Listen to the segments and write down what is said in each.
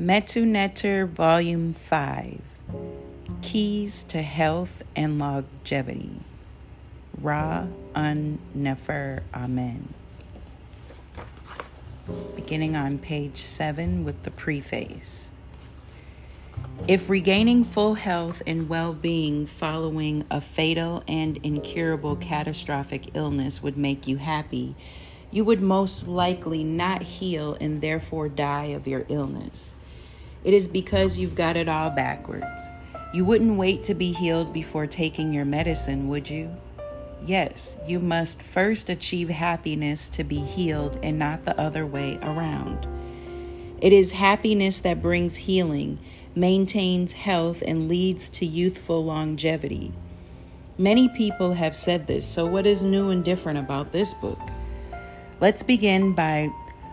Metu Neter, Volume 5, Keys to Health and Longevity. Ra Un Nefer Amen. Beginning on page 7 with the preface. If regaining full health and well-being following a fatal and incurable catastrophic illness would make you happy, you would most likely not heal and therefore die of your illness. It is because you've got it all backwards. You wouldn't wait to be healed before taking your medicine, would you? Yes, you must first achieve happiness to be healed and not the other way around. It is happiness that brings healing, maintains health, and leads to youthful longevity. Many people have said this, so what is new and different about this book? Let's begin by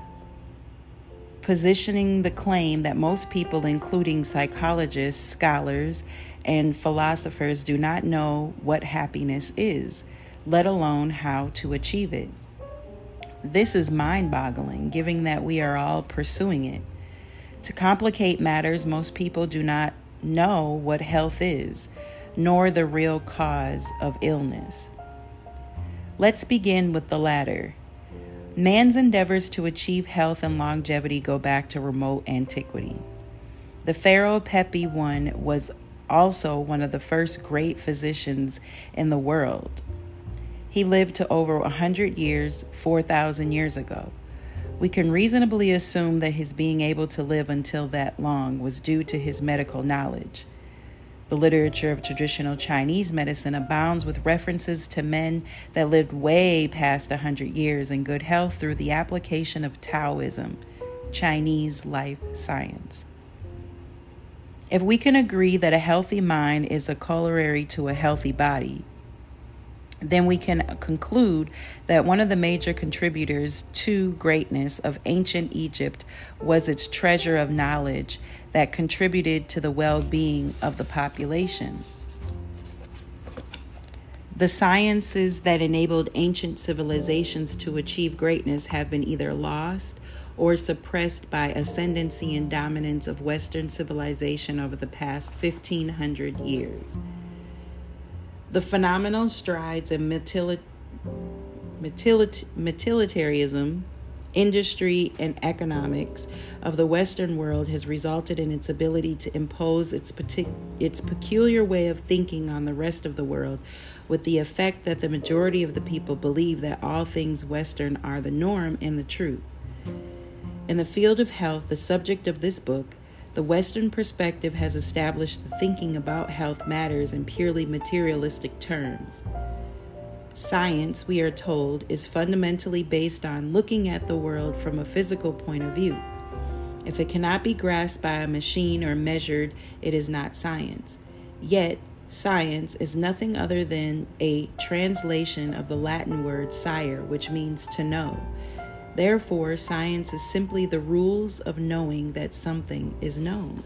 positioning the claim that most people, including psychologists, scholars, and philosophers, do not know what happiness is, let alone how to achieve it. This is mind-boggling, given that we are all pursuing it. To complicate matters, most people do not know what health is, nor the real cause of illness. Let's begin with the latter. Man's endeavors to achieve health and longevity go back to remote antiquity. The pharaoh Pepi I was also one of the first great physicians in the world. He lived to over 100 years, 4,000 years ago. We can reasonably assume that his being able to live until that long was due to his medical knowledge. The literature of traditional Chinese medicine abounds with references to men that lived way past 100 years in good health through the application of Taoism, Chinese life science. If we can agree that a healthy mind is a corollary to a healthy body, then we can conclude that one of the major contributors to greatness of ancient Egypt was its treasure of knowledge that contributed to the well-being of the population. The sciences that enabled ancient civilizations to achieve greatness have been either lost or suppressed by ascendancy and dominance of Western civilization over the past 1,500 years. The phenomenal strides in utilitarianism, industry, and economics of the Western world has resulted in its ability to impose its peculiar way of thinking on the rest of the world, with the effect that the majority of the people believe that all things Western are the norm and the truth. In the field of health, the subject of this book, the Western perspective has established the thinking about health matters in purely materialistic terms. Science, we are told, is fundamentally based on looking at the world from a physical point of view. If it cannot be grasped by a machine or measured, it is not science. Yet, science is nothing other than a translation of the Latin word sciere, which means to know. Therefore, science is simply the rules of knowing that something is known.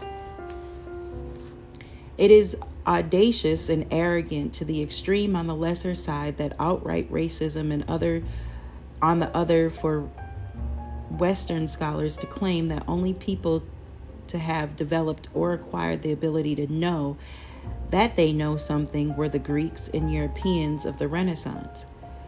It is audacious and arrogant to the extreme on the lesser side that outright racism and on the other for Western scholars to claim that only people to have developed or acquired the ability to know that they know something were the Greeks and Europeans of the Renaissance.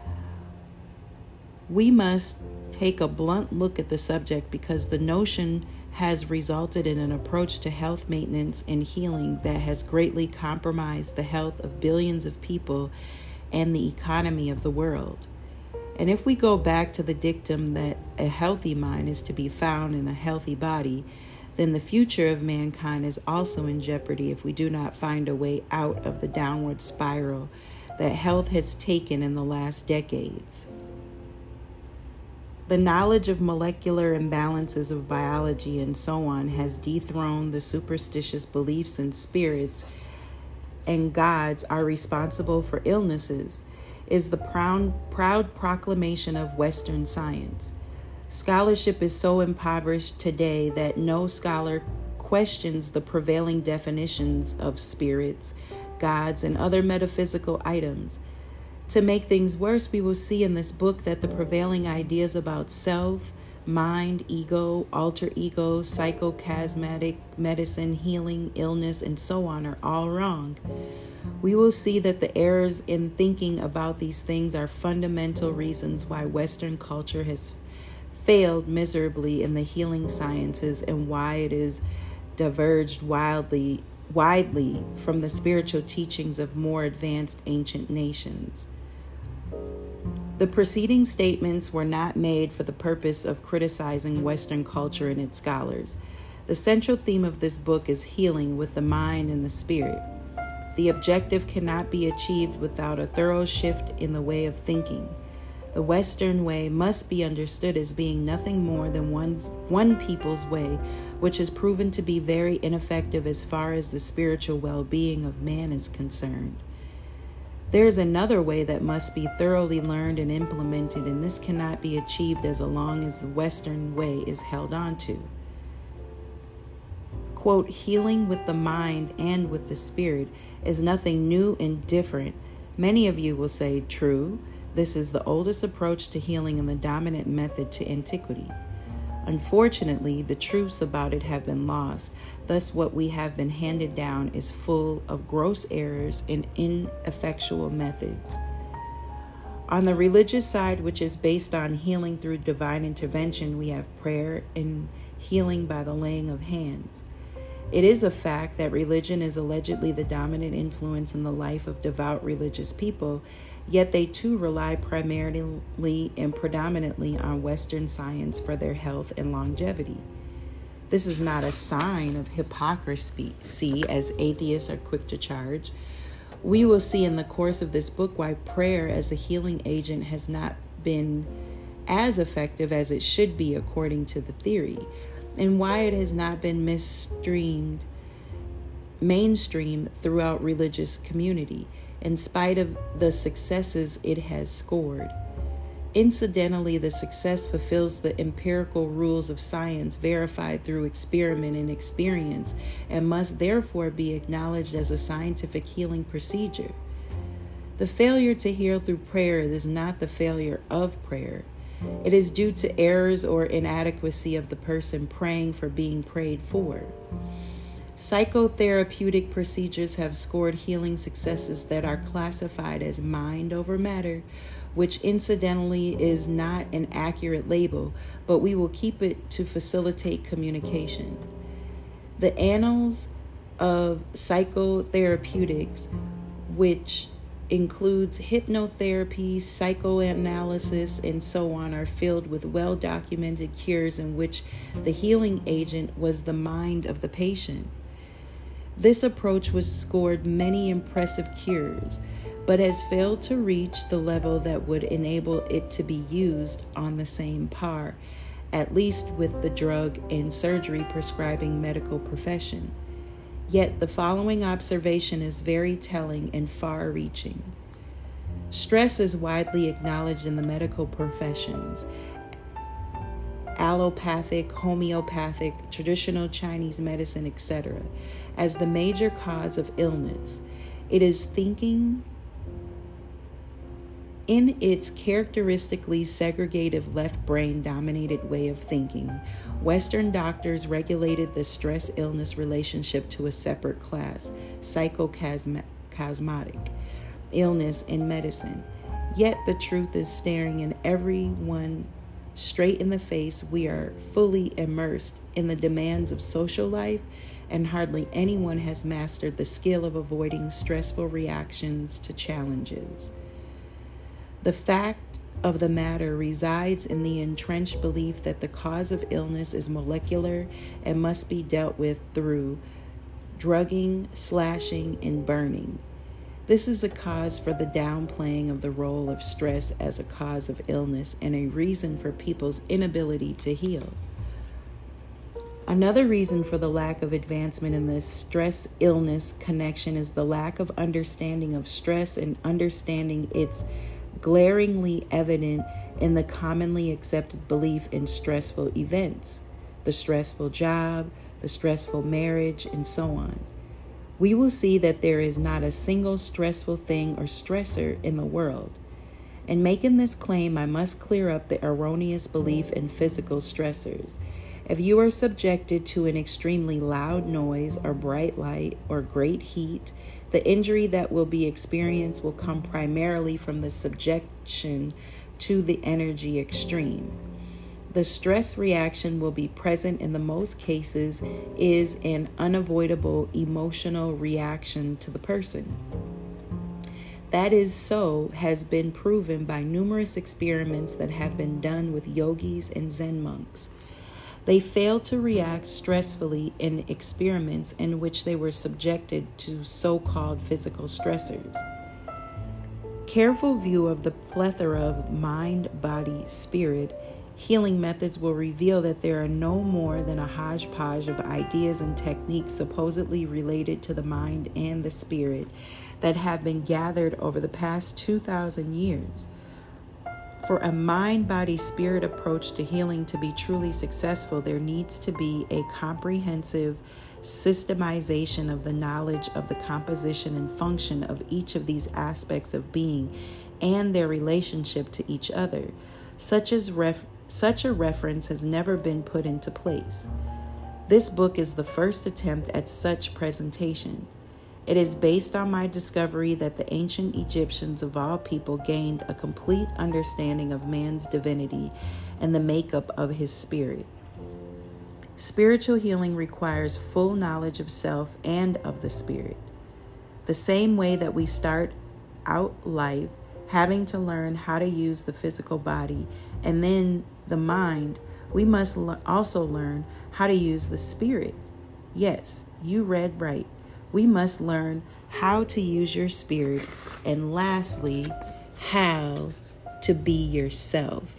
We must take a blunt look at the subject because the notion has resulted in an approach to health maintenance and healing that has greatly compromised the health of billions of people and the economy of the world. And if we go back to the dictum that a healthy mind is to be found in a healthy body, then the future of mankind is also in jeopardy if we do not find a way out of the downward spiral that health has taken in the last decades. The knowledge of molecular imbalances of biology and so on has dethroned the superstitious beliefs in spirits and gods are responsible for illnesses, is the proud proclamation of Western science. Scholarship is so impoverished today that no scholar questions the prevailing definitions of spirits, gods, and other metaphysical items. To make things worse, we will see in this book that the prevailing ideas about self, mind, ego, alter ego, psychocharismatic medicine, healing, illness, and so on are all wrong. We will see that the errors in thinking about these things are fundamental reasons why Western culture has failed miserably in the healing sciences and why it is diverged widely from the spiritual teachings of more advanced ancient nations. The preceding statements were not made for the purpose of criticizing Western culture and its scholars. The central theme of this book is healing with the mind and the spirit. The objective cannot be achieved without a thorough shift in the way of thinking. The Western way must be understood as being nothing more than one people's way, which is proven to be very ineffective as far as the spiritual well-being of man is concerned. There is another way that must be thoroughly learned and implemented, and this cannot be achieved as long as the Western way is held on to. Quote, healing with the mind and with the spirit is nothing new and different. Many of you will say, true, this is the oldest approach to healing and the dominant method to antiquity. Unfortunately, the truths about it have been lost. Thus, what we have been handed down is full of gross errors and ineffectual methods. On the religious side, which is based on healing through divine intervention, we have prayer and healing by the laying of hands. It is a fact that religion is allegedly the dominant influence in the life of devout religious people, yet they too rely primarily and predominantly on Western science for their health and longevity. This is not a sign of hypocrisy, as atheists are quick to charge. We will see in the course of this book why prayer as a healing agent has not been as effective as it should be according to the theory, and why it has not been mainstreamed throughout religious community, in spite of the successes it has scored. Incidentally, the success fulfills the empirical rules of science verified through experiment and experience, and must therefore be acknowledged as a scientific healing procedure. The failure to heal through prayer is not the failure of prayer. It is due to errors or inadequacy of the person praying for being prayed for. Psychotherapeutic procedures have scored healing successes that are classified as mind over matter, which incidentally is not an accurate label, but we will keep it to facilitate communication. The annals of psychotherapeutics, which includes hypnotherapy, psychoanalysis, and so on, are filled with well-documented cures in which the healing agent was the mind of the patient. This approach was scored many impressive cures, but has failed to reach the level that would enable it to be used on the same par, at least with the drug and surgery prescribing medical profession. Yet the following observation is very telling and far-reaching. Stress is widely acknowledged in the medical professions, allopathic, homeopathic, traditional Chinese medicine, etc., as the major cause of illness. It is thinking in its characteristically segregative left brain-dominated way of thinking. Western doctors regulated the stress-illness relationship to a separate class, psychocharismatic illness in medicine. Yet the truth is staring in everyone straight in the face. We are fully immersed in the demands of social life, and hardly anyone has mastered the skill of avoiding stressful reactions to challenges. The fact of the matter resides in the entrenched belief that the cause of illness is molecular and must be dealt with through drugging, slashing, and burning. This is a cause for the downplaying of the role of stress as a cause of illness and a reason for people's inability to heal. Another reason for the lack of advancement in the stress-illness connection is the lack of understanding of stress and understanding its glaringly evident in the commonly accepted belief in stressful events, the stressful job, the stressful marriage, and so on. We will see that there is not a single stressful thing or stressor in the world. In making this claim, I must clear up the erroneous belief in physical stressors. If you are subjected to an extremely loud noise or bright light or great heat, the injury that will be experienced will come primarily from the subjection to the energy extreme. The stress reaction will be present in the most cases is an unavoidable emotional reaction to the person. That is so has been proven by numerous experiments that have been done with yogis and Zen monks. They failed to react stressfully in experiments in which they were subjected to so-called physical stressors. Careful view of the plethora of mind, body, spirit healing methods will reveal that there are no more than a hodgepodge of ideas and techniques supposedly related to the mind and the spirit that have been gathered over the past 2,000 years. For a mind-body-spirit approach to healing to be truly successful, there needs to be a comprehensive systemization of the knowledge of the composition and function of each of these aspects of being and their relationship to each other. Such a reference has never been put into place. This book is the first attempt at such presentation. It is based on my discovery that the ancient Egyptians of all people gained a complete understanding of man's divinity and the makeup of his spirit. Spiritual healing requires full knowledge of self and of the spirit. The same way that we start out life having to learn how to use the physical body and then the mind, we must also learn how to use the spirit. Yes, you read right. We must learn how to use your spirit, and lastly, how to be yourself.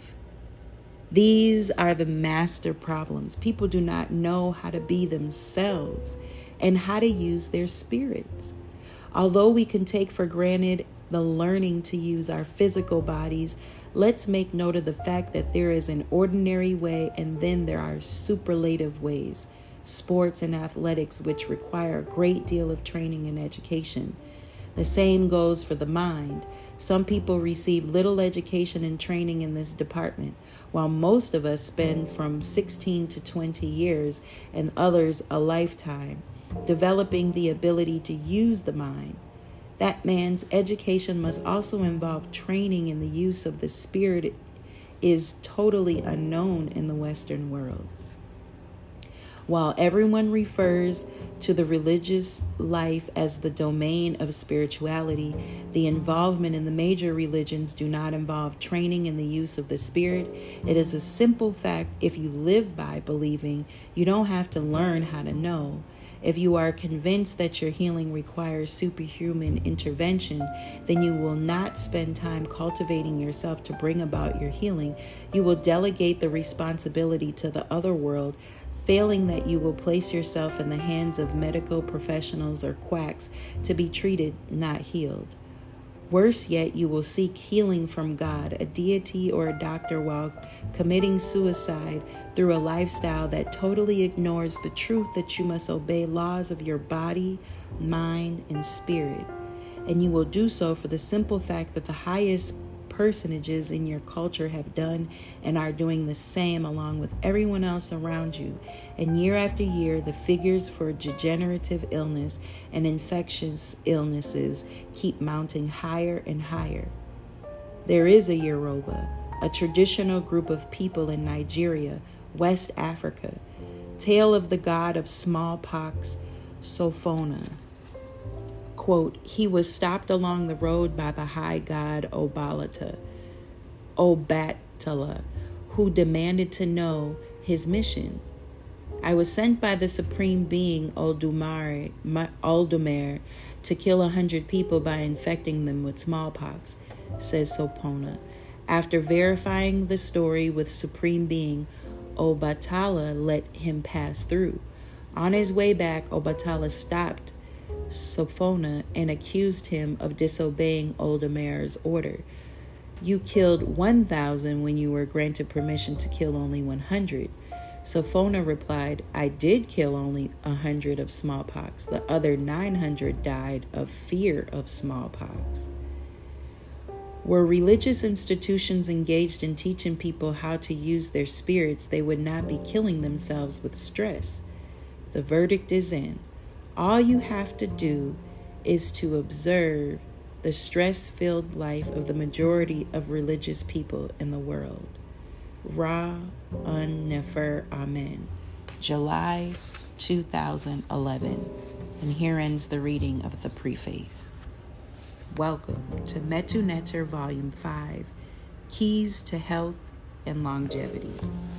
These are the master problems. People do not know how to be themselves and how to use their spirits. Although we can take for granted the learning to use our physical bodies, let's make note of the fact that there is an ordinary way and then there are superlative ways. Sports and athletics, which require a great deal of training and education. The same goes for the mind. Some people receive little education and training in this department, while most of us spend from 16 to 20 years and others a lifetime developing the ability to use the mind. That man's education must also involve training in the use of the spirit is totally unknown in the Western world. While everyone refers to the religious life as the domain of spirituality, the involvement in the major religions do not involve training in the use of the spirit. It is a simple fact. If you live by believing, you don't have to learn how to know. If you are convinced that your healing requires superhuman intervention, then you will not spend time cultivating yourself to bring about your healing. You will delegate the responsibility to the other world. Failing that, you will place yourself in the hands of medical professionals or quacks to be treated, not healed. Worse yet, you will seek healing from God, a deity, or a doctor while committing suicide through a lifestyle that totally ignores the truth that you must obey laws of your body, mind, and spirit. And you will do so for the simple fact that the highest personages in your culture have done and are doing the same along with everyone else around you. And year after year, the figures for degenerative illness and infectious illnesses keep mounting higher and higher. There is a Yoruba, a traditional group of people in Nigeria, West Africa, tale of the god of smallpox, Sophona. Quote, he was stopped along the road by the high god Obatala, who demanded to know his mission. I was sent by the supreme being Oldumare to kill 100 people by infecting them with smallpox, says Sophona. After verifying the story with supreme being, Obatala let him pass through. On his way back, Obatala stopped Sophona and accused him of disobeying Oldumare's order. You killed 1,000 when you were granted permission to kill only 100. Sophona replied, I did kill only 100 of smallpox. The other 900 died of fear of smallpox. Were religious institutions engaged in teaching people how to use their spirits, they would not be killing themselves with stress. The verdict is in. All you have to do is to observe the stress-filled life of the majority of religious people in the world. Ra Un Nefer Amen. July 2011. And here ends the reading of the preface. Welcome to Metu Neter Volume 5, Keys to Health and Longevity.